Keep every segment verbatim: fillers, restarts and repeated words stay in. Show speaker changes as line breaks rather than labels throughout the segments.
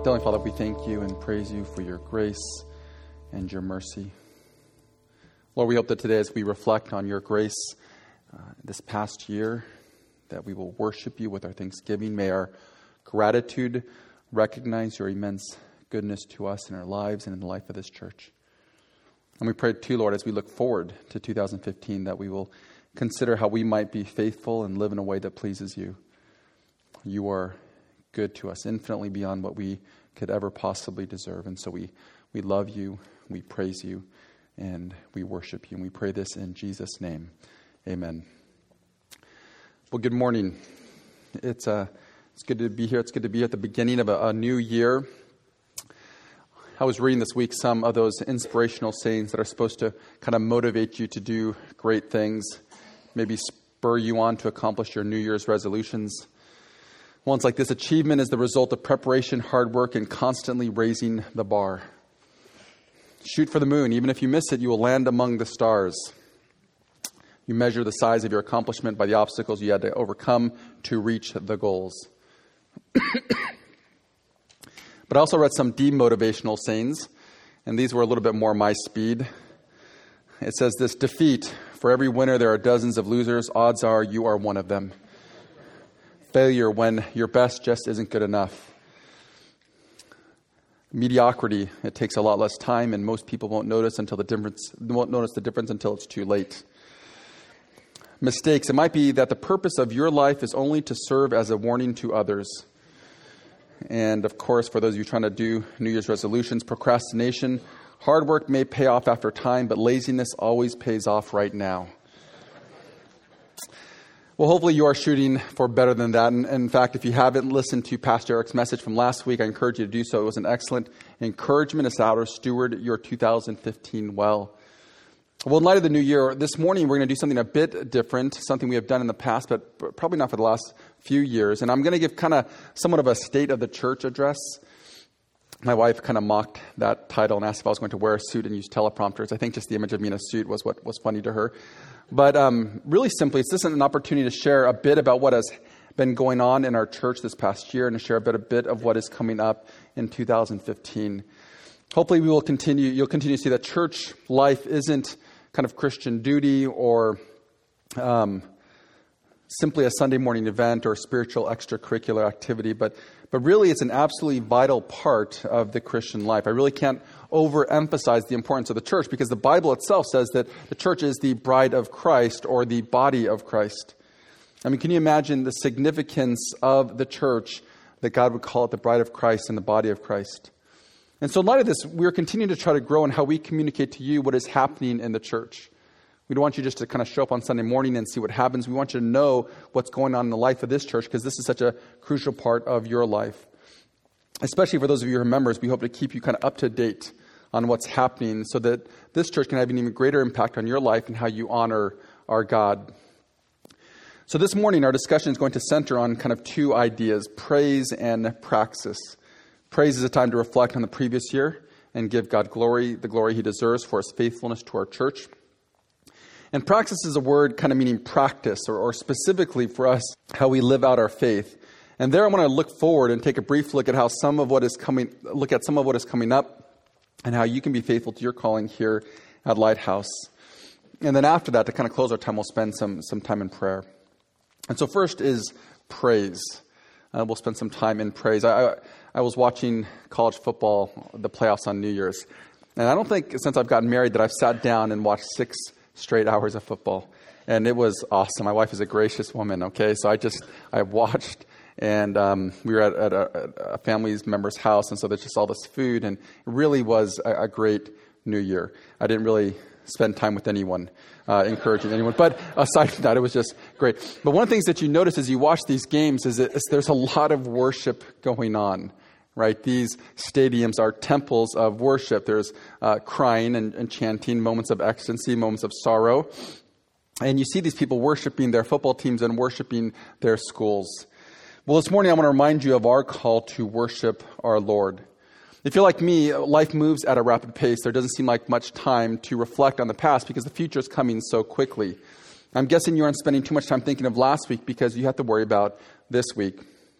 Heavenly Father, we thank you and praise you for your grace and your mercy. Lord, we hope that today as we reflect on your grace uh, this past year, that we will worship you with our thanksgiving. May our gratitude recognize your immense goodness to us in our lives and in the life of this church. And we pray too, Lord, as we look forward to two thousand fifteen, that we will consider how we might be faithful and live in a way that pleases you. You are good to us, infinitely beyond what we could ever possibly deserve. And so we, we love you, we praise you, and we worship you. And we pray this in Jesus' name. Amen. Well, good morning. It's uh, it's good to be here. It's good to be at the beginning of a, a new year. I was reading this week some of those inspirational sayings that are supposed to kind of motivate you to do great things, maybe spur you on to accomplish your New Year's resolutions. One's like this: achievement is the result of preparation, hard work, and constantly raising the bar. Shoot for the moon. Even if you miss it, you will land among the stars. You measure the size of your accomplishment by the obstacles you had to overcome to reach the goals. But I also read some demotivational sayings, and these were a little bit more my speed. It says this: defeat. For every winner, there are dozens of losers. Odds are you are one of them. Failure, when your best just isn't good enough. Mediocrity, it takes a lot less time, and most people won't notice until the difference won't notice the difference until it's too late. Mistakes, it might be that the purpose of your life is only to serve as a warning to others. And of course, for those of you trying to do New Year's resolutions, procrastination, hard work may pay off after time, but laziness always pays off right now. Well, hopefully you are shooting for better than that. And in fact, if you haven't listened to Pastor Eric's message from last week, I encourage you to do so. It was an excellent encouragement as to how to steward your two thousand fifteen well. Well, in light of the new year, this morning we're going to do something a bit different, something we have done in the past, but probably not for the last few years. And I'm going to give kind of somewhat of a state of the church address. My wife kind of mocked that title and asked if I was going to wear a suit and use teleprompters. I think just the image of me in a suit was what was funny to her. But um, really simply, it's just an opportunity to share a bit about what has been going on in our church this past year and to share a bit, a bit of what is coming up in two thousand fifteen. Hopefully we will continue, you'll continue to see that church life isn't kind of Christian duty or um, simply a Sunday morning event or spiritual extracurricular activity, but but really it's an absolutely vital part of the Christian life. I really can't overemphasize the importance of the church because the Bible itself says that the church is the bride of Christ or the body of Christ. I mean, can you imagine the significance of the church that God would call it the bride of Christ and the body of Christ? And so in light of this, we're continuing to try to grow in how we communicate to you what is happening in the church. We don't want you just to kind of show up on Sunday morning and see what happens. We want you to know what's going on in the life of this church because this is such a crucial part of your life. Especially for those of you who are members, we hope to keep you kind of up to date on what's happening so that this church can have an even greater impact on your life and how you honor our God. So this morning, our discussion is going to center on kind of two ideas, praise and praxis. Praise is a time to reflect on the previous year and give God glory, the glory he deserves for his faithfulness to our church. And praxis is a word kind of meaning practice or, or specifically for us, how we live out our faith. And there I want to look forward and take a brief look at how some of what is coming, look at some of what is coming up and how you can be faithful to your calling here at Lighthouse. And then after that, to kind of close our time, we'll spend some, some time in prayer. And so first is praise. Uh, we'll spend some time in praise. I, I, I was watching college football, the playoffs on New Year's. And I don't think since I've gotten married that I've sat down and watched six straight hours of football. And it was awesome. My wife is a gracious woman, okay? So I just, I watched, and um, we were at, at a, a family's member's house, and so there's just all this food, and it really was a, a great New Year. I didn't really spend time with anyone, uh, encouraging anyone, but aside from that, it was just great. But one of the things that you notice as you watch these games is that there's a lot of worship going on. Right, these stadiums are temples of worship. There's uh, crying and, and chanting, moments of ecstasy, moments of sorrow. And you see these people worshiping their football teams and worshiping their schools. Well, this morning I want to remind you of our call to worship our Lord. If you're like me, life moves at a rapid pace. There doesn't seem like much time to reflect on the past because the future is coming so quickly. I'm guessing you aren't spending too much time thinking of last week because you have to worry about this week.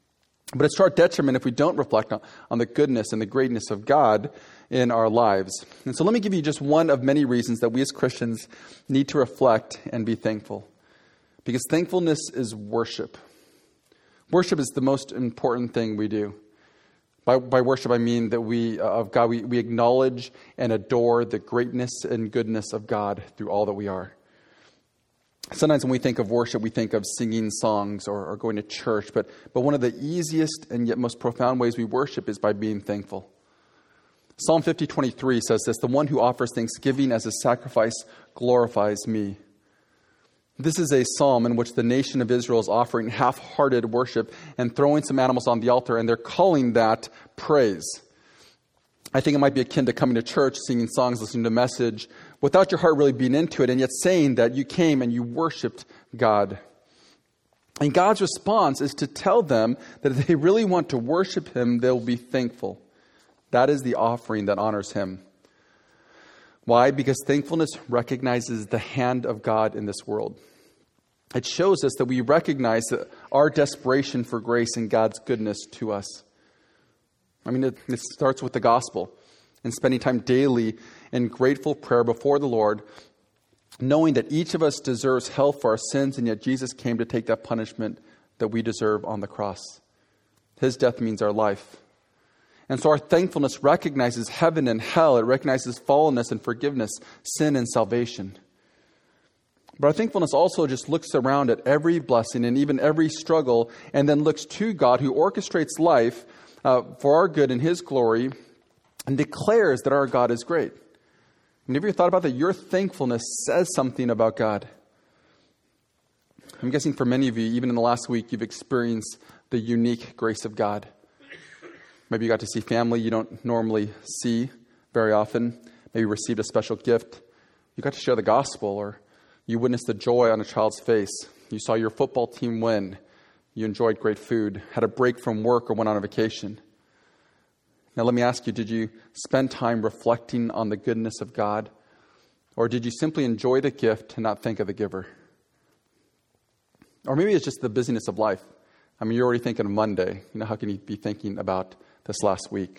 But it's to our detriment if we don't reflect on, on the goodness and the greatness of God in our lives. And so let me give you just one of many reasons that we as Christians need to reflect and be thankful. Because thankfulness is worship. Worship is the most important thing we do. By, by worship, I mean that we, uh, of God, we, we acknowledge and adore the greatness and goodness of God through all that we are. Sometimes when we think of worship, we think of singing songs or, or going to church. But, but one of the easiest and yet most profound ways we worship is by being thankful. Psalm fifty twenty-three says this, "The one who offers thanksgiving as a sacrifice glorifies me." This is a psalm in which the nation of Israel is offering half-hearted worship and throwing some animals on the altar, and they're calling that praise. I think it might be akin to coming to church, singing songs, listening to a message, without your heart really being into it, and yet saying that you came and you worshiped God. And God's response is to tell them that if they really want to worship Him, they'll be thankful. That is the offering that honors Him. Why? Because thankfulness recognizes the hand of God in this world. It shows us that we recognize that our desperation for grace and God's goodness to us. I mean, it, it starts with the gospel and spending time daily in grateful prayer before the Lord, knowing that each of us deserves hell for our sins, and yet Jesus came to take that punishment that we deserve on the cross. His death means our life. And so our thankfulness recognizes heaven and hell. It recognizes fallenness and forgiveness, sin and salvation. But our thankfulness also just looks around at every blessing and even every struggle, and then looks to God who orchestrates life uh, for our good and His glory, and declares that our God is great. I mean, have you ever thought about that? Your thankfulness says something about God. I'm guessing for many of you, even in the last week, you've experienced the unique grace of God. Maybe you got to see family you don't normally see very often. Maybe you received a special gift. You got to share the gospel, or you witnessed the joy on a child's face. You saw your football team win. You enjoyed great food, had a break from work, or went on a vacation. Now let me ask you, did you spend time reflecting on the goodness of God? Or did you simply enjoy the gift and not think of the giver? Or maybe it's just the busyness of life. I mean, you're already thinking of Monday. You know, how can you be thinking about this last week?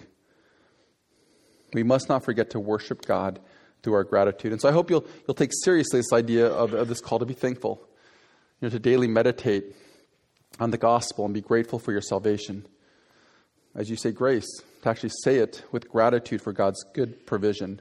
We must not forget to worship God through our gratitude. And so I hope you'll you'll take seriously this idea of, of this call to be thankful. You know, to daily meditate on the gospel and be grateful for your salvation. As you say grace, to actually say it with gratitude for God's good provision.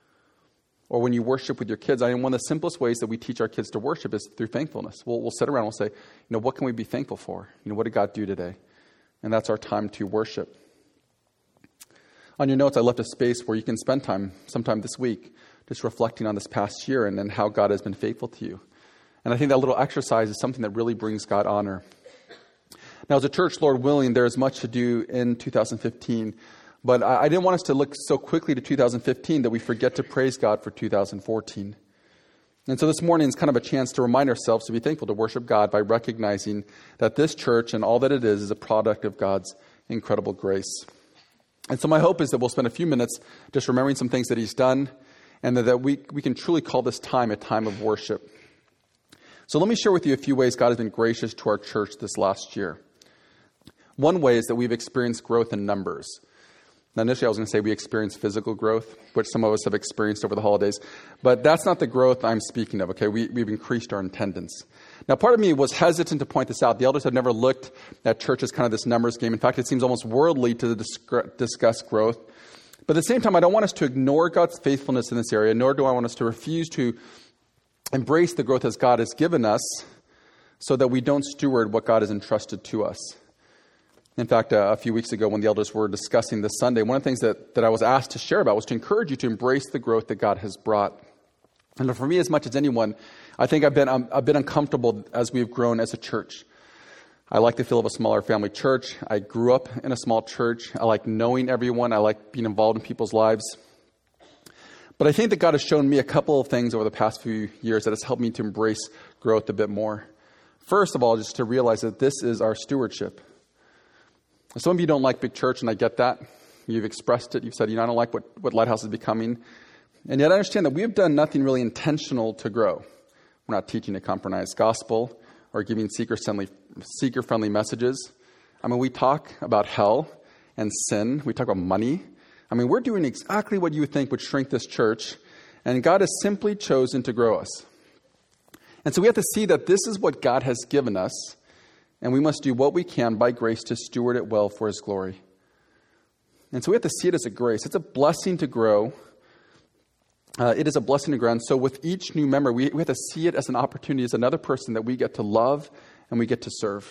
Or when you worship with your kids, I mean, one of the simplest ways that we teach our kids to worship is through thankfulness. We'll, we'll sit around and we'll say, you know, what can we be thankful for? You know, what did God do today? And that's our time to worship. On your notes, I left a space where you can spend time, sometime this week, just reflecting on this past year and, and how God has been faithful to you. And I think that little exercise is something that really brings God honor. Now, as a church, Lord willing, there is much to do in two thousand fifteen. But I, I didn't want us to look so quickly to two thousand fifteen that we forget to praise God for two thousand fourteen. And so this morning is kind of a chance to remind ourselves to be thankful, to worship God by recognizing that this church and all that it is is a product of God's incredible grace. And so my hope is that we'll spend a few minutes just remembering some things that He's done, and that, that we, we can truly call this time a time of worship. So let me share with you a few ways God has been gracious to our church this last year. One way is that we've experienced growth in numbers. Now, initially I was going to say we experienced physical growth, which some of us have experienced over the holidays. But that's not the growth I'm speaking of, okay? We, we've increased our attendance. Now, part of me was hesitant to point this out. The elders have never looked at church as kind of this numbers game. In fact, it seems almost worldly to discuss growth. But at the same time, I don't want us to ignore God's faithfulness in this area, nor do I want us to refuse to embrace the growth as God has given us so that we don't steward what God has entrusted to us. In fact, uh, a few weeks ago when the elders were discussing this Sunday, one of the things that, that I was asked to share about was to encourage you to embrace the growth that God has brought. And for me, as much as anyone, I think I've been um, a bit uncomfortable as we've grown as a church. I like the feel of a smaller family church. I grew up in a small church. I like knowing everyone. I like being involved in people's lives. But I think that God has shown me a couple of things over the past few years that has helped me to embrace growth a bit more. First of all, just to realize that this is our stewardship. Some of you don't like big church, and I get that. You've expressed it. You've said, you know, I don't like what, what Lighthouse is becoming. And yet I understand that we have done nothing really intentional to grow. We're not teaching a compromised gospel or giving seeker-friendly, seeker-friendly messages. I mean, we talk about hell and sin. We talk about money. I mean, we're doing exactly what you would think would shrink this church, and God has simply chosen to grow us. And so we have to see that this is what God has given us, and we must do what we can by grace to steward it well for His glory. And so we have to see it as a grace. It's a blessing to grow. Uh, it is a blessing to grow. And so with each new member, we, we have to see it as an opportunity, as another person that we get to love and we get to serve.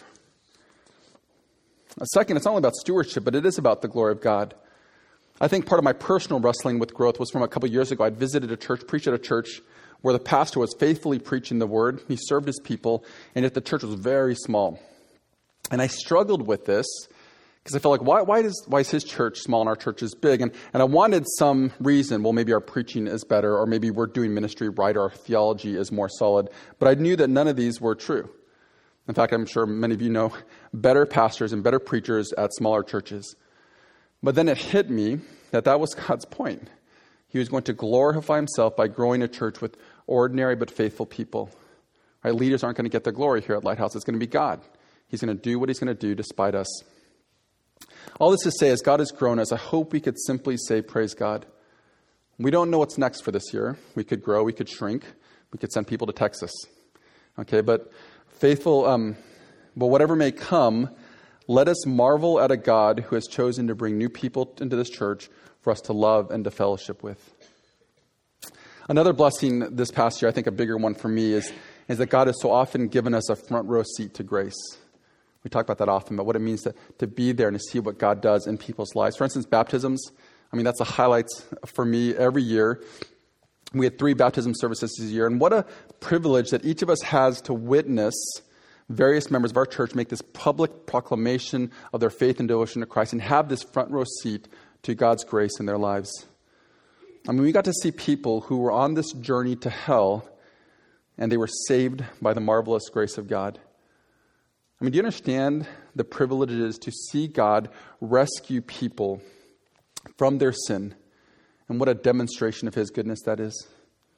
Uh, second, it's not only about stewardship, but it is about the glory of God. I think part of my personal wrestling with growth was from a couple years ago. I'd visited a church, preached at a church where the pastor was faithfully preaching the word. He served his people, and yet the church was very small. And I struggled with this because I felt like, why, why, does, why is his church small and our church is big? And, and I wanted some reason. Well, maybe our preaching is better, or maybe we're doing ministry right, or our theology is more solid. But I knew that none of these were true. In fact, I'm sure many of you know better pastors and better preachers at smaller churches. But then it hit me that that was God's point. He was going to glorify Himself by growing a church with ordinary but faithful people. Right? Leaders aren't going to get the glory here at Lighthouse. It's going to be God. He's going to do what He's going to do despite us. All this to say, as God has grown us, I hope we could simply say, praise God. We don't know what's next for this year. We could grow, we could shrink, we could send people to Texas. Okay, but faithful, um, but whatever may come, let us marvel at a God who has chosen to bring new people into this church for us to love and to fellowship with. Another blessing this past year, I think a bigger one for me, is, is that God has so often given us a front row seat to grace. We talk about that often, but what it means to, to be there and to see what God does in people's lives. For instance, baptisms. I mean, that's the highlights for me every year. We had three baptism services this year, and what a privilege that each of us has to witness various members of our church make this public proclamation of their faith and devotion to Christ and have this front row seat to God's grace in their lives. I mean, we got to see people who were on this journey to hell, and they were saved by the marvelous grace of God. I mean, do you understand the privilege it is to see God rescue people from their sin? And what a demonstration of His goodness that is.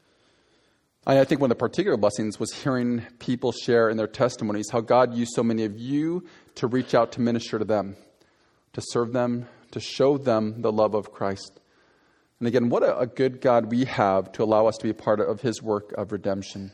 I think one of the particular blessings was hearing people share in their testimonies how God used so many of you to reach out to minister to them, to serve them, to show them the love of Christ. And again, what a, a good God we have to allow us to be a part of His work of redemption.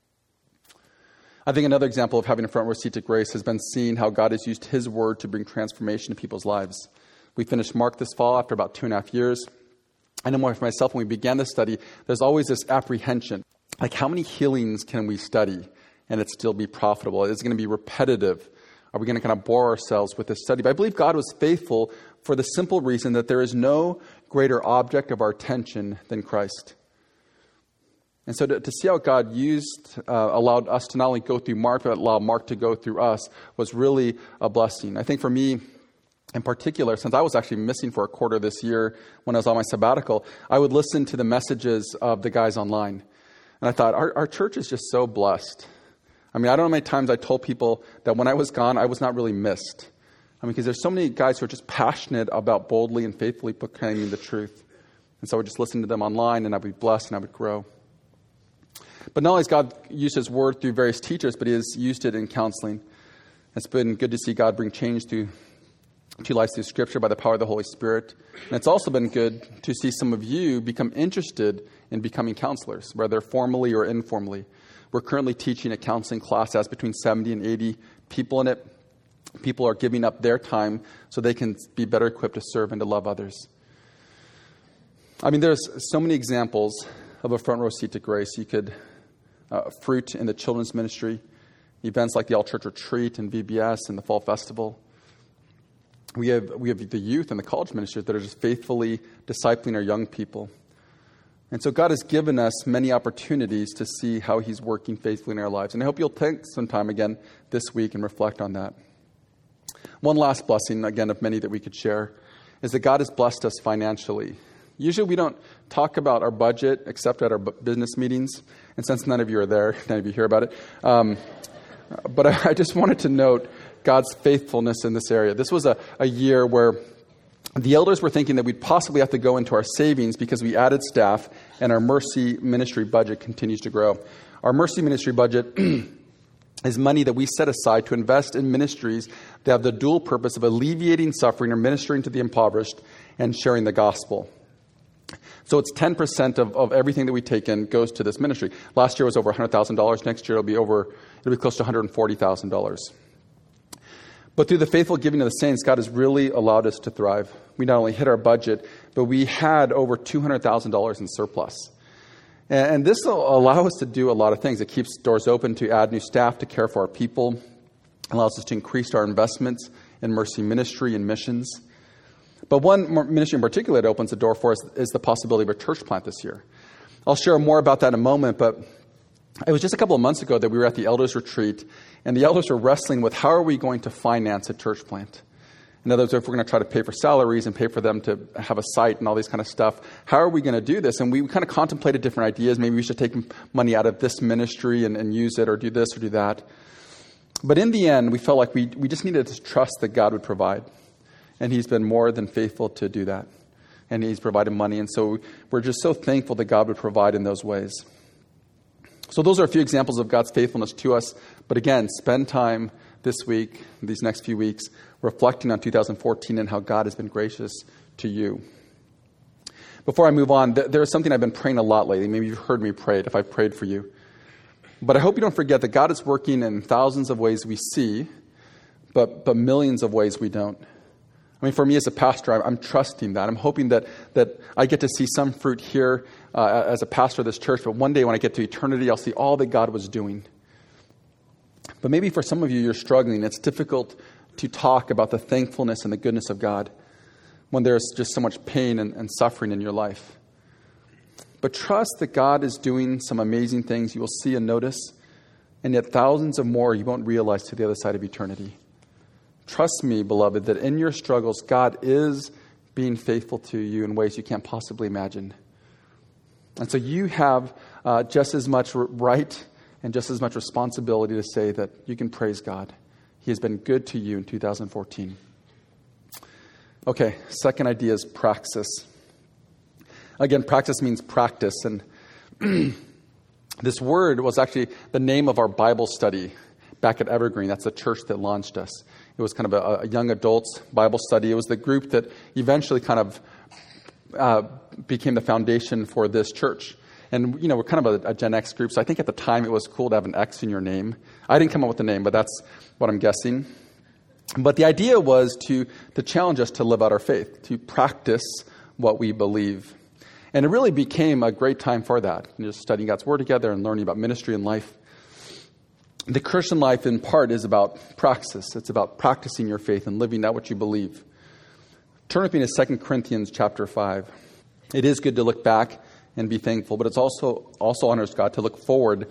I think another example of having a front row seat to grace has been seeing how God has used His word to bring transformation to people's lives. We finished Mark this fall after about two and a half years. I know more for myself, when we began this study, there's always this apprehension. Like, how many healings can we study and it still be profitable? Is it going to be repetitive? Are we going to kind of bore ourselves with this study? But I believe God was faithful for the simple reason that there is no greater object of our attention than Christ. And so to, to see how God used, uh, allowed us to not only go through Mark, but allow Mark to go through us, was really a blessing. I think for me, in particular, since I was actually missing for a quarter this year when I was on my sabbatical, I would listen to the messages of the guys online. And I thought, our, our church is just so blessed. I mean, I don't know how many times I told people that when I was gone, I was not really missed. I mean, because there's so many guys who are just passionate about boldly and faithfully proclaiming the truth. And so I would just listen to them online, and I would be blessed, and I would grow. But not only has God used His word through various teachers, but He has used it in counseling. It's been good to see God bring change to to lives through Scripture by the power of the Holy Spirit. And it's also been good to see some of you become interested in becoming counselors, whether formally or informally. We're currently teaching a counseling class that has between seventy and eighty people in it. People are giving up their time so they can be better equipped to serve and to love others. I mean, there's so many examples of a front row seat to grace. You could, uh, fruit in the children's ministry, events like the All Church Retreat and V B S and the Fall Festival. We have we have the youth and the college ministers that are just faithfully discipling our young people. And so God has given us many opportunities to see how He's working faithfully in our lives. And I hope you'll take some time again this week and reflect on that. One last blessing, again, of many that we could share, is that God has blessed us financially. Usually we don't talk about our budget except at our business meetings. And since none of you are there, none of you hear about it. Um, but I, I just wanted to note God's faithfulness in this area. This was a, a year where the elders were thinking that we'd possibly have to go into our savings because we added staff, and our Mercy ministry budget continues to grow. Our Mercy ministry budget is money that we set aside to invest in ministries that have the dual purpose of alleviating suffering or ministering to the impoverished and sharing the gospel. So it's ten percent of, of everything that we take in goes to this ministry. Last year was over one hundred thousand dollars. Next year it'll be over, it'll be close to one hundred forty thousand dollars. But through the faithful giving of the saints, God has really allowed us to thrive. We not only hit our budget, but we had over two hundred thousand dollars in surplus. And, and this will allow us to do a lot of things. It keeps doors open to add new staff to care for our people. It allows us to increase our investments in mercy ministry and missions. But one ministry in particular that opens the door for us is the possibility of a church plant this year. I'll share more about that in a moment, but it was just a couple of months ago that we were at the elders retreat, and the elders were wrestling with how are we going to finance a church plant. In other words, if we're going to try to pay for salaries and pay for them to have a site and all these kind of stuff, how are we going to do this? And we kind of contemplated different ideas. Maybe we should take money out of this ministry and, and use it, or do this or do that. But in the end, we felt like we, we just needed to trust that God would provide. And he's been more than faithful to do that. And he's provided money. And so we're just so thankful that God would provide in those ways. So those are a few examples of God's faithfulness to us. But again, spend time this week, these next few weeks, reflecting on two thousand fourteen and how God has been gracious to you. Before I move on, th- there is something I've been praying a lot lately. Maybe you've heard me pray it if I've prayed for you. But I hope you don't forget that God is working in thousands of ways we see, but, but millions of ways we don't. I mean, for me as a pastor, I'm, I'm trusting that. I'm hoping that that I get to see some fruit here uh, as a pastor of this church, but one day when I get to eternity, I'll see all that God was doing. But maybe for some of you, you're struggling. It's difficult to talk about the thankfulness and the goodness of God when there's just so much pain and, and suffering in your life. But trust that God is doing some amazing things you will see and notice, and yet thousands of more you won't realize to the other side of eternity. Trust me, beloved, that in your struggles, God is being faithful to you in ways you can't possibly imagine. And so you have uh, just as much right and just as much responsibility to say that you can praise God. He has been good to you in two thousand fourteen. Okay, second idea is praxis. Again, praxis means practice. And this word was actually the name of our Bible study back at Evergreen. That's the church that launched us. It was kind of a, a young adults Bible study. It was the group that eventually kind of uh, became the foundation for this church. And, you know, we're kind of a, a Gen X group, so I think at the time it was cool to have an X in your name. I didn't come up with the name, but that's what I'm guessing. But the idea was to, to challenge us to live out our faith, to practice what we believe. And it really became a great time for that, just studying God's Word together and learning about ministry and life. The Christian life, in part, is about praxis. It's about practicing your faith and living out what you believe. Turn with me to Second Corinthians chapter five. It is good to look back and be thankful, but it's also also honors God to look forward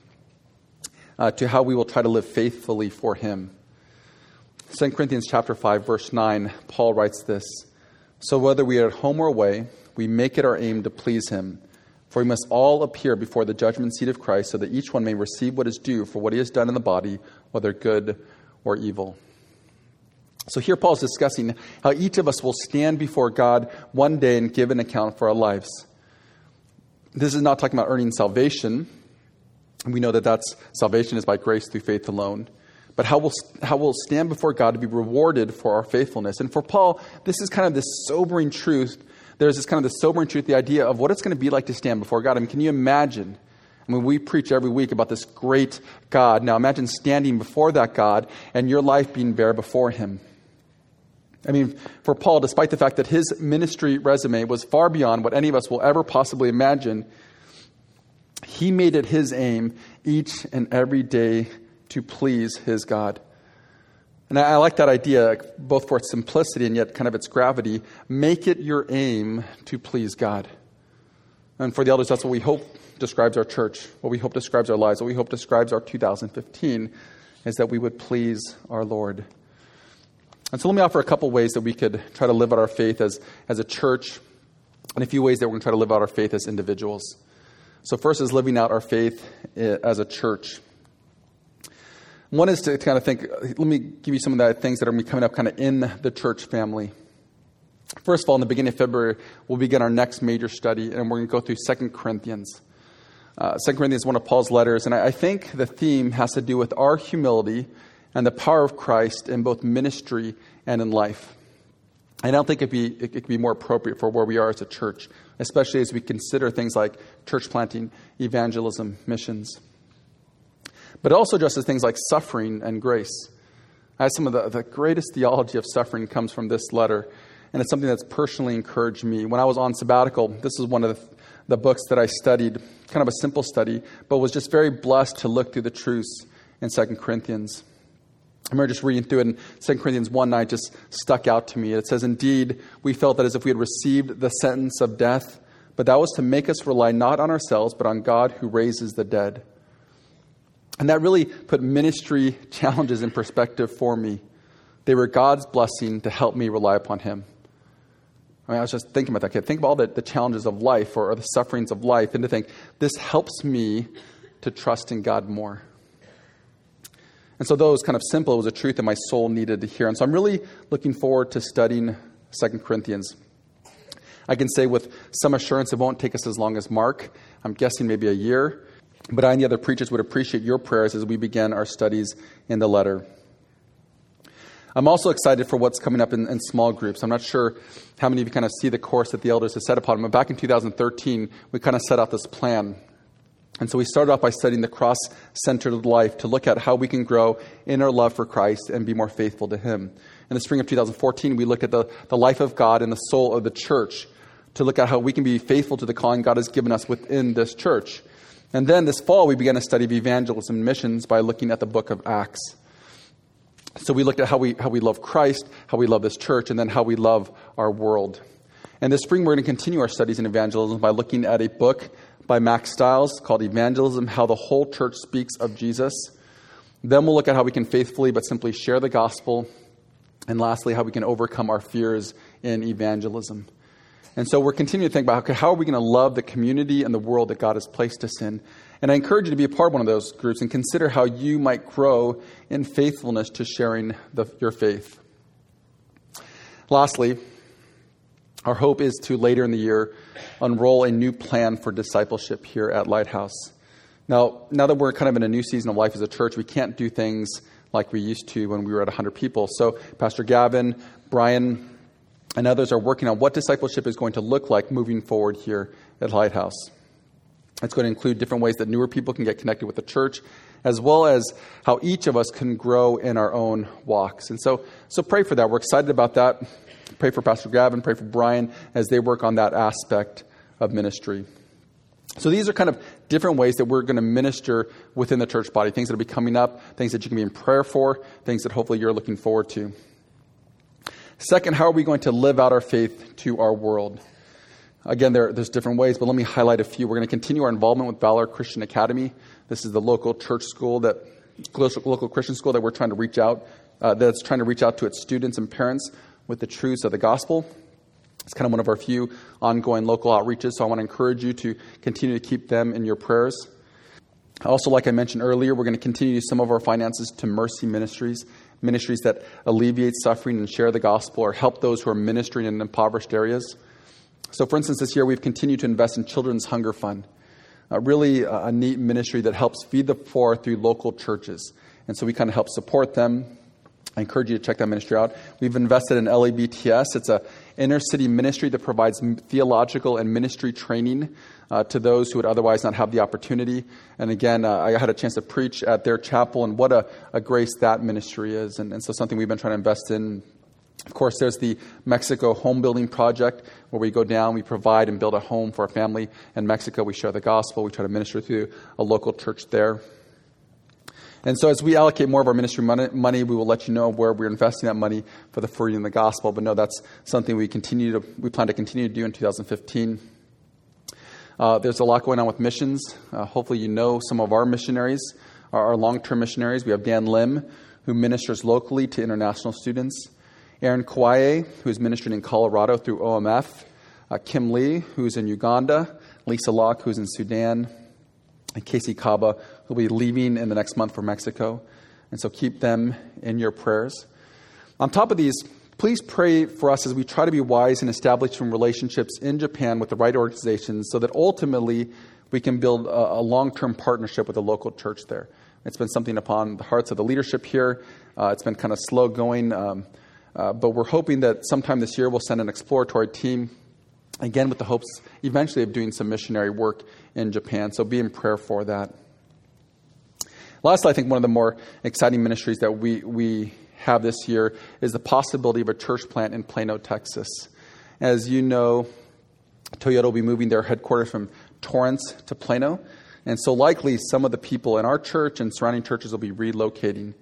uh, to how we will try to live faithfully for Him. Second Corinthians chapter five, verse nine, Paul writes this: "So whether we are at home or away, we make it our aim to please Him. For we must all appear before the judgment seat of Christ, so that each one may receive what is due for what he has done in the body, whether good or evil." So here Paul is discussing how each of us will stand before God one day and give an account for our lives. This is not talking about earning salvation. We know that that's salvation is by grace through faith alone. But how we'll, how we'll stand before God to be rewarded for our faithfulness. And for Paul, this is kind of this sobering truth. There's this kind of the sobering truth, the idea of what it's going to be like to stand before God. I mean, can you imagine? I mean, we preach every week about this great God. Now imagine standing before that God and your life being bare before Him. I mean, for Paul, despite the fact that his ministry resume was far beyond what any of us will ever possibly imagine, he made it his aim each and every day to please his God. And I, I like that idea, both for its simplicity and yet kind of its gravity. Make it your aim to please God. And for the elders, that's what we hope describes our church, what we hope describes our lives, what we hope describes our two thousand fifteen, is that we would please our Lord. And so let me offer a couple ways that we could try to live out our faith as, as a church, and a few ways that we're going to try to live out our faith as individuals. So first is living out our faith as a church. One is to kind of think, let me give you some of the things that are going to be coming up kind of in the church family. First of all, in the beginning of February, we'll begin our next major study, and we're going to go through Second Corinthians. Uh, Second Corinthians is one of Paul's letters, and I, I think the theme has to do with our humility and the power of Christ in both ministry and in life. I don't think it'd be, it could be more appropriate for where we are as a church, especially as we consider things like church planting, evangelism, missions. But it also addresses things like suffering and grace. As some of the, the greatest theology of suffering comes from this letter, and it's something that's personally encouraged me. When I was on sabbatical, this is one of the, the books that I studied, kind of a simple study, but was just very blessed to look through the truths in Second Corinthians. I remember just reading through it, and Second Corinthians one nine just stuck out to me. It says, "Indeed, we felt that as if we had received the sentence of death, but that was to make us rely not on ourselves, but on God who raises the dead." And that really put ministry challenges in perspective for me. They were God's blessing to help me rely upon Him. I mean, I was just thinking about that. Okay, think of all the, the challenges of life or, or the sufferings of life, and to think, this helps me to trust in God more. And so though it was kind of simple, it was a truth that my soul needed to hear. And so I'm really looking forward to studying Second Corinthians. I can say with some assurance it won't take us as long as Mark. I'm guessing maybe a year. But I and the other preachers would appreciate your prayers as we begin our studies in the letter. I'm also excited for what's coming up in, in small groups. I'm not sure how many of you kind of see the course that the elders have set upon. But back in two thousand thirteen, we kind of set out this plan. And so we started off by studying the cross-centered life to look at how we can grow in our love for Christ and be more faithful to Him. In the spring of two thousand fourteen, we looked at the, the life of God and the soul of the church to look at how we can be faithful to the calling God has given us within this church. And then this fall, we began a study of evangelism and missions by looking at the book of Acts. So we looked at how we how we love Christ, how we love this church, and then how we love our world. And this spring, we're going to continue our studies in evangelism by looking at a book by Max Stiles called Evangelism, How the Whole Church Speaks of Jesus. Then we'll look at how we can faithfully but simply share the gospel. And lastly, how we can overcome our fears in evangelism. And so we're continuing to think about, okay, how are we going to love the community and the world that God has placed us in? And I encourage you to be a part of one of those groups and consider how you might grow in faithfulness to sharing the, your faith. Lastly, our hope is to later in the year unroll a new plan for discipleship here at Lighthouse. Now, now that we're kind of in a new season of life as a church, we can't do things like we used to when we were at one hundred people. So Pastor Gavin, Brian, and others are working on what discipleship is going to look like moving forward here at Lighthouse. It's going to include different ways that newer people can get connected with the church, as well as how each of us can grow in our own walks. And so, so pray for that. We're excited about that. Pray for Pastor Gavin, pray for Brian as they work on that aspect of ministry. So these are kind of different ways that we're going to minister within the church body, things that will be coming up, things that you can be in prayer for, things that hopefully you're looking forward to. Second, how are we going to live out our faith to our world? Again, there, there's different ways, but let me highlight a few. We're going to continue our involvement with Valor Christian Academy. This is the local church school, that local Christian school that we're trying to reach out, uh, that's trying to reach out to its students and parents with the truths of the gospel. It's kind of one of our few ongoing local outreaches, so I want to encourage you to continue to keep them in your prayers. Also, like I mentioned earlier, we're going to continue some of our finances to Mercy Ministries, ministries that alleviate suffering and share the gospel or help those who are ministering in impoverished areas. So, for instance, this year we've continued to invest in Children's Hunger Fund, uh, really a, a neat ministry that helps feed the poor through local churches. And so we kind of help support them. I encourage you to check that ministry out. We've invested in L A B T S. It's a inner city ministry that provides theological and ministry training uh, to those who would otherwise not have the opportunity. And again, uh, I had a chance to preach at their chapel, and what a, a grace that ministry is. And, and so something we've been trying to invest in. Of course, there's the Mexico home building project where we go down, we provide and build a home for our family in Mexico. We share the gospel. We try to minister through a local church there. And so as we allocate more of our ministry money, money, we will let you know where we're investing that money for the fruiting of the gospel. But no, that's something we continue to we plan to continue to do in two thousand fifteen. Uh, there's a lot going on with missions. Uh, hopefully you know some of our missionaries, our, our long-term missionaries. We have Dan Lim, who ministers locally to international students. Aaron Kwaye, who's ministering in Colorado through O M F. Uh, Kim Lee, who's in Uganda. Lisa Locke, who's in Sudan. And Casey Kaba, who'll be leaving in the next month for Mexico. And so keep them in your prayers. On top of these, please pray for us as we try to be wise in establishing relationships in Japan with the right organizations so that ultimately we can build a, a long-term partnership with the local church there. It's been something upon the hearts of the leadership here. Uh, it's been kind of slow going, um, uh, but we're hoping that sometime this year we'll send an exploratory team, again with the hopes eventually of doing some missionary work in Japan. So be in prayer for that. Lastly, I think one of the more exciting ministries that we, we have this year is the possibility of a church plant in Plano, Texas. As you know, Toyota will be moving their headquarters from Torrance to Plano. And so likely some of the people in our church and surrounding churches will be relocating.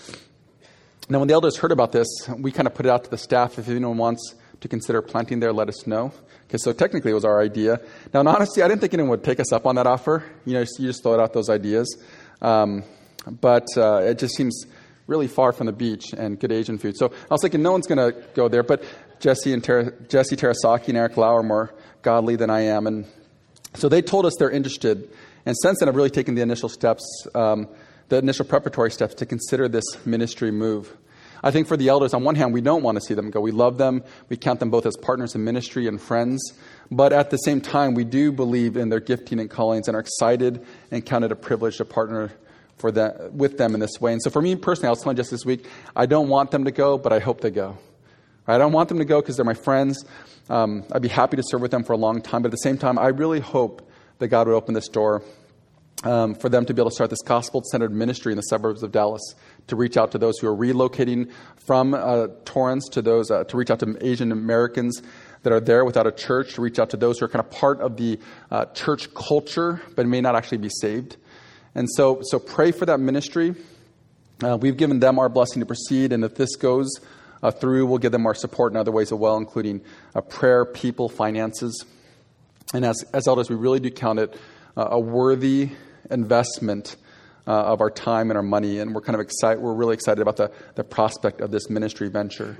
Now, when the elders heard about this, we kind of put it out to the staff. If anyone wants to consider planting there, let us know. Okay, so technically it was our idea. Now, and honestly, I didn't think anyone would take us up on that offer. You know, you just throw out those ideas. Um, but uh, it just seems really far from the beach and good Asian food. So I was thinking no one's going to go there. But Jesse and Ter- Jesse Terasaki and Eric Lau are more godly than I am. And so they told us they're interested. And since then, I've really taken the initial steps, um, the initial preparatory steps to consider this ministry move. I think for the elders, on one hand, we don't want to see them go. We love them. We count them both as partners in ministry and friends. But at the same time, we do believe in their gifting and callings and are excited and count it a privilege to partner for that, with them in this way. And so for me personally, I was telling just this week, I don't want them to go, but I hope they go. I don't want them to go because they're my friends. Um, I'd be happy to serve with them for a long time. But at the same time, I really hope that God would open this door um, for them to be able to start this gospel-centered ministry in the suburbs of Dallas, to reach out to those who are relocating from uh, Torrance, to those uh, to reach out to Asian Americans that are there without a church, to reach out to those who are kind of part of the uh, church culture but may not actually be saved. And so, so pray for that ministry. Uh, we've given them our blessing to proceed, and if this goes uh, through, we'll give them our support in other ways as well, including uh, prayer, people, finances. And as, as elders, we really do count it uh, a worthy investment uh, of our time and our money. And we're kind of excited. We're really excited about the, the prospect of this ministry venture.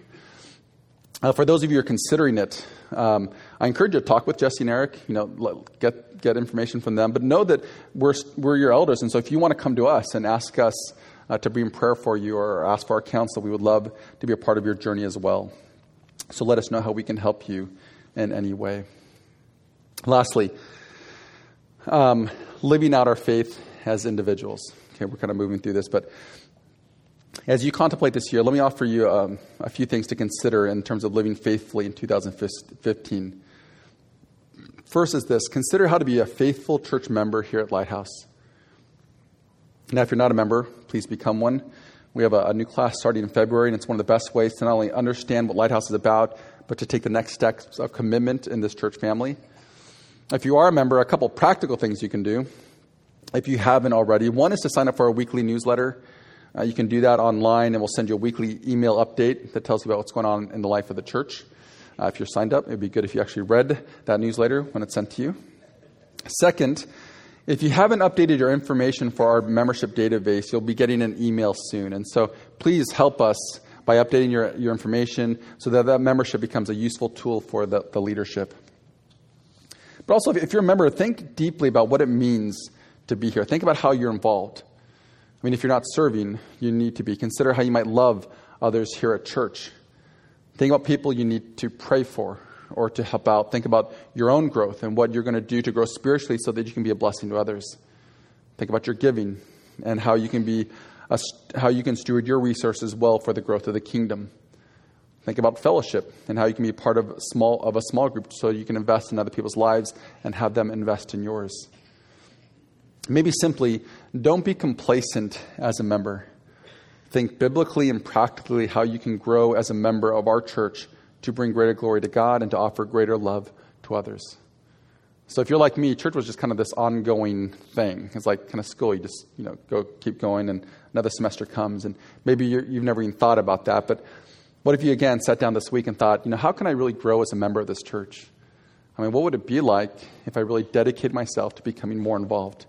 Uh, for those of you who are considering it, um, I encourage you to talk with Jesse and Eric. You know, let, get get information from them. But know that we're we're your elders, and so if you want to come to us and ask us uh, to be in prayer for you or ask for our counsel, we would love to be a part of your journey as well. So let us know how we can help you in any way. Lastly, um, living out our faith as individuals. Okay, we're kind of moving through this, but as you contemplate this year, let me offer you um, a few things to consider in terms of living faithfully in two thousand fifteen. First is this: consider how to be a faithful church member here at Lighthouse. Now, if you're not a member, please become one. We have a, a new class starting in February, and it's one of the best ways to not only understand what Lighthouse is about, but to take the next steps of commitment in this church family. If you are a member, a couple practical things you can do, if you haven't already. One is to sign up for our weekly newsletter. Uh, you can do that online, and we'll send you a weekly email update that tells you about what's going on in the life of the church. Uh, if you're signed up, it would be good if you actually read that newsletter when it's sent to you. Second, if you haven't updated your information for our membership database, you'll be getting an email soon. And so please help us by updating your, your information so that that membership becomes a useful tool for the, the leadership. But also, if you're a member, think deeply about what it means to be here. Think about how you're involved. I mean, if you're not serving, you need to be. Consider how you might love others here at church. Think about people you need to pray for or to help out. Think about your own growth and what you're going to do to grow spiritually so that you can be a blessing to others. Think about your giving and how you can be a, how you can steward your resources well for the growth of the kingdom. Think about fellowship and how you can be part of small of a small group so you can invest in other people's lives and have them invest in yours. Maybe simply, don't be complacent as a member. Think biblically and practically how you can grow as a member of our church to bring greater glory to God and to offer greater love to others. So if you're like me, church was just kind of this ongoing thing. It's like kind of school. You just, you know, go keep going and another semester comes. And maybe you're, you've never even thought about that. But what if you, again, sat down this week and thought, you know, how can I really grow as a member of this church? I mean, what would it be like if I really dedicated myself to becoming more involved?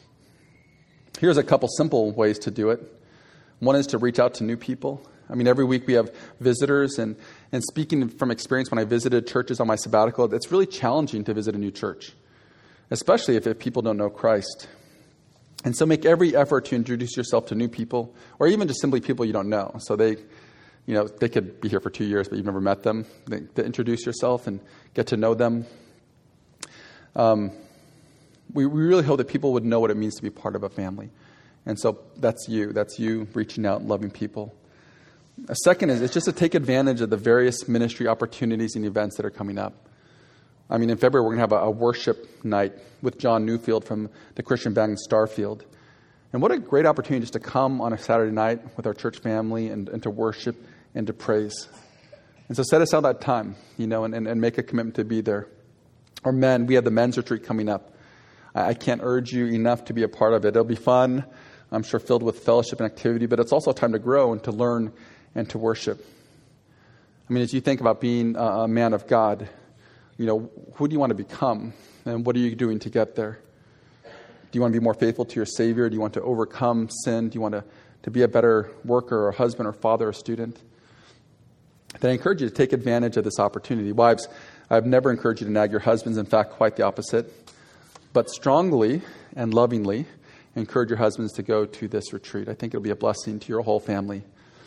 Here's a couple simple ways to do it. One is to reach out to new people. I mean, every week we have visitors, and, and speaking from experience, when I visited churches on my sabbatical, it's really challenging to visit a new church, especially if, if people don't know Christ. And so make every effort to introduce yourself to new people, or even just simply people you don't know. So they, you know, they could be here for two years, but you've never met them. They, they introduce yourself and get to know them. Um, We, we really hope that people would know what it means to be part of a family. And so that's you. That's you reaching out and loving people. A second is it's just to take advantage of the various ministry opportunities and events that are coming up. I mean, in February, we're going to have a, a worship night with John Newfield from the Christian band Starfield. And what a great opportunity just to come on a Saturday night with our church family and, and to worship and to praise. And so set aside that time, you know, and, and, and make a commitment to be there. Or men, we have the men's retreat coming up. I, I can't urge you enough to be a part of it. It'll be fun, I'm sure filled with fellowship and activity, but it's also a time to grow and to learn and to worship. I mean, as you think about being a, a man of God, you know, who do you want to become? And what are you doing to get there? Do you want to be more faithful to your Savior? Do you want to overcome sin? Do you want to, to be a better worker or husband or father or student? Then I encourage you to take advantage of this opportunity. Wives, I've never encouraged you to nag your husbands. In fact, quite the opposite. But strongly and lovingly encourage your husbands to go to this retreat. I think it'll be a blessing to your whole family.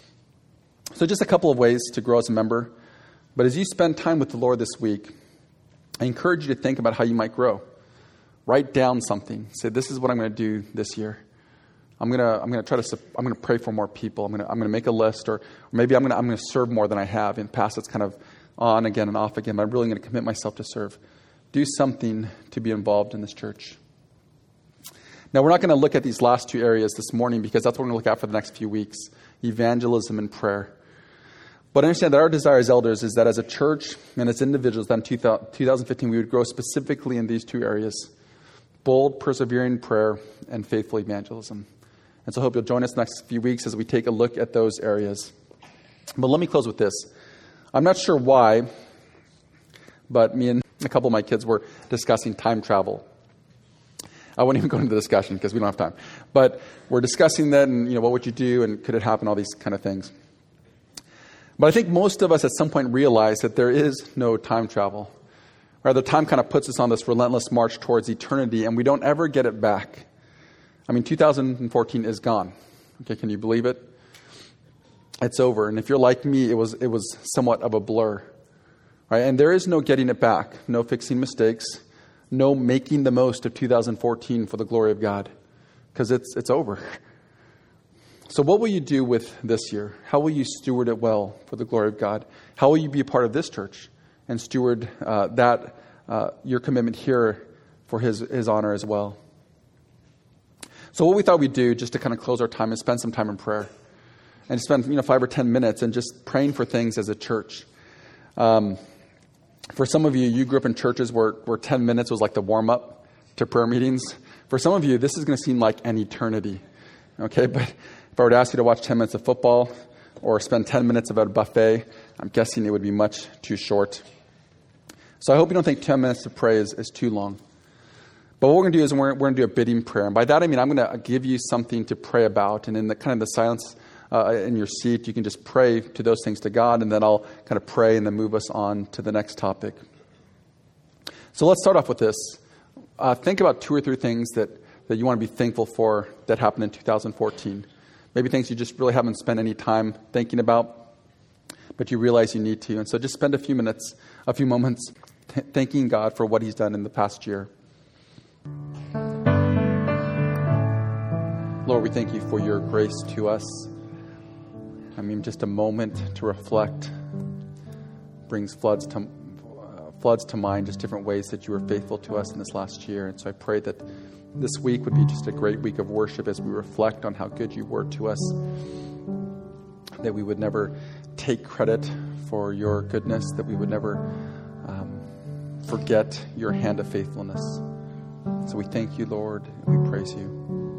So just a couple of ways to grow as a member. But as you spend time with the Lord this week, I encourage you to think about how you might grow. Write down something. Say, this is what I'm going to do this year. I'm going to I'm going to try to I'm going to pray for more people. I'm going to I'm going to make a list, or, or maybe I'm going to I'm going to serve more than I have. In the past, it's kind of on again and off again. But I'm really going to commit myself to serve. Do something to be involved in this church. Now, we're not going to look at these last two areas this morning because that's what we're going to look at for the next few weeks: evangelism and prayer. But understand that our desire as elders is that as a church and as individuals, that in two thousand fifteen we would grow specifically in these two areas: bold, persevering prayer, and faithful evangelism. And so I hope you'll join us the next few weeks as we take a look at those areas. But let me close with this. I'm not sure why, but me and a couple of my kids were discussing time travel. I won't even go into the discussion because we don't have time. But we're discussing that and, you know, what would you do and could it happen, all these kind of things. But I think most of us at some point realize that there is no time travel. Rather, time kind of puts us on this relentless march towards eternity, and we don't ever get it back. I mean, two thousand fourteen is gone. Okay, can you believe it? It's over. And if you're like me, it was it was somewhat of a blur. Right? And there is no getting it back, no fixing mistakes, no making the most of two thousand fourteen for the glory of God, because it's it's over. So what will you do with this year? How will you steward it well for the glory of God? How will you be a part of this church and steward uh, that, uh, your commitment here for his, his honor as well? So what we thought we'd do, just to kind of close our time, is spend some time in prayer. And spend, you know, five or ten minutes and just praying for things as a church. Um, for some of you, you grew up in churches where, where ten minutes was like the warm-up to prayer meetings. For some of you, this is going to seem like an eternity. Okay, but if I were to ask you to watch ten minutes of football or spend ten minutes at a buffet, I'm guessing it would be much too short. So I hope you don't think ten minutes to pray is, is too long. But what we're going to do is we're, we're going to do a bidding prayer. And by that I mean I'm going to give you something to pray about. And in the kind of the silence uh, in your seat, you can just pray to those things to God. And then I'll kind of pray and then move us on to the next topic. So let's start off with this. Uh, think about two or three things that, that you want to be thankful for that happened in two thousand fourteen. Maybe things you just really haven't spent any time thinking about, but you realize you need to. And so just spend a few minutes, a few moments t- thanking God for what he's done in the past year. Lord, we thank you for your grace to us. I mean, just a moment to reflect brings floods to uh, floods to mind, just different ways that you were faithful to us in this last year. And so I pray that this week would be just a great week of worship as we reflect on how good you were to us, that we would never take credit for your goodness, that we would never um, forget your hand of faithfulness. So we thank you, Lord, and we praise you.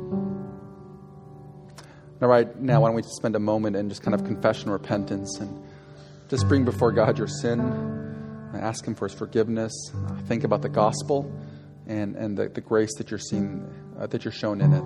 All right, now why don't we just spend a moment in just kind of confession and repentance and just bring before God your sin and ask him for his forgiveness. Uh, think about the gospel and, and the, the grace that you're seeing, uh, that you're shown in it.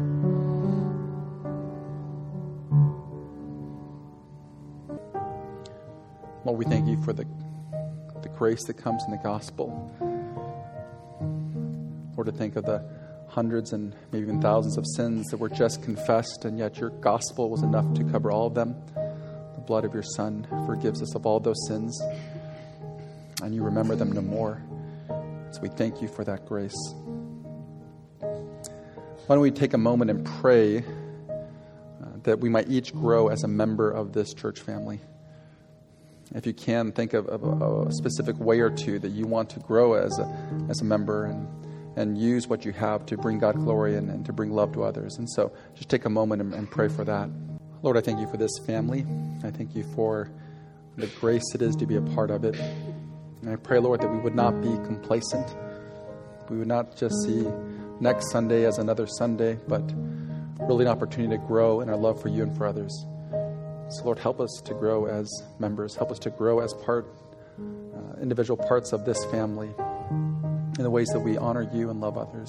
Lord, we thank you for the, the grace that comes in the gospel. Lord, to think of the hundreds and maybe even thousands of sins that were just confessed, and yet your gospel was enough to cover all of them. The blood of your Son forgives us of all those sins, and you remember them no more. So we thank you for that grace. Why don't we take a moment and pray uh, that we might each grow as a member of this church family. If you can, think of, of a, a specific way or two that you want to grow as a, as a member, and, and use what you have to bring God glory and, and to bring love to others. And so just take a moment and, and pray for that. Lord, I thank you for this family. I thank you for the grace it is to be a part of it. And I pray, Lord, that we would not be complacent. We would not just see next Sunday as another Sunday, but really an opportunity to grow in our love for you and for others. So, Lord, help us to grow as members. Help us to grow as part, uh, individual parts of this family in the ways that we honor you and love others.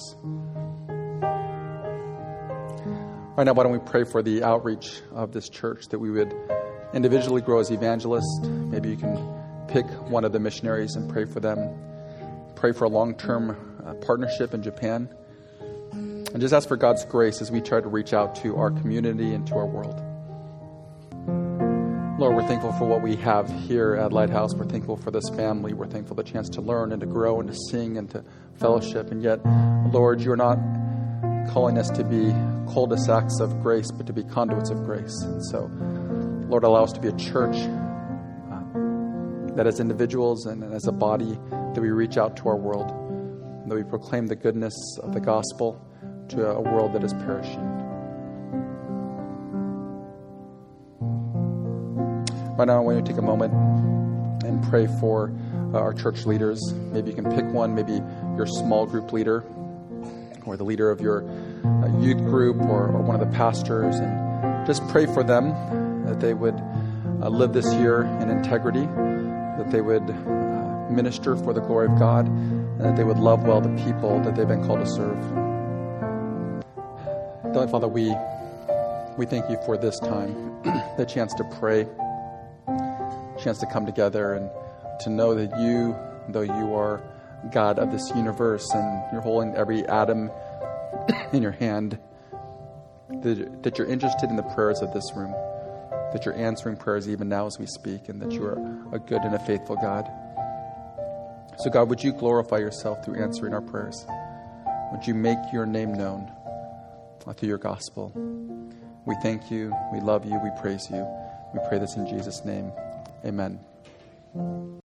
Right now, why don't we pray for the outreach of this church, that we would individually grow as evangelists. Maybe you can pick one of the missionaries and pray for them. Pray for a long-term uh, partnership in Japan. And just ask for God's grace as we try to reach out to our community and to our world. Lord, we're thankful for what we have here at Lighthouse. We're thankful for this family. We're thankful for the chance to learn and to grow and to sing and to fellowship. And yet, Lord, you're not calling us to be cul-de-sacs of grace, but to be conduits of grace. And so, Lord, allow us to be a church uh, that as individuals and as a body, that we reach out to our world, and that we proclaim the goodness of the gospel to a world that is perishing. Right now, I want you to take a moment and pray for uh, our church leaders. Maybe you can pick one, maybe your small group leader, or the leader of your uh, youth group, or, or one of the pastors, and just pray for them that they would uh, live this year in integrity, that they would uh, minister for the glory of God, and that they would love well the people that they've been called to serve. Heavenly Father, we we thank you for this time, the chance to pray, chance to come together and to know that you, though you are God of this universe and you're holding every atom in your hand, that, that you're interested in the prayers of this room, that you're answering prayers even now as we speak, and that you are a good and a faithful God. So God, would you glorify yourself through answering our prayers? Would you make your name known through your gospel? We thank you, we love you, we praise you. We pray this in Jesus' name. Amen.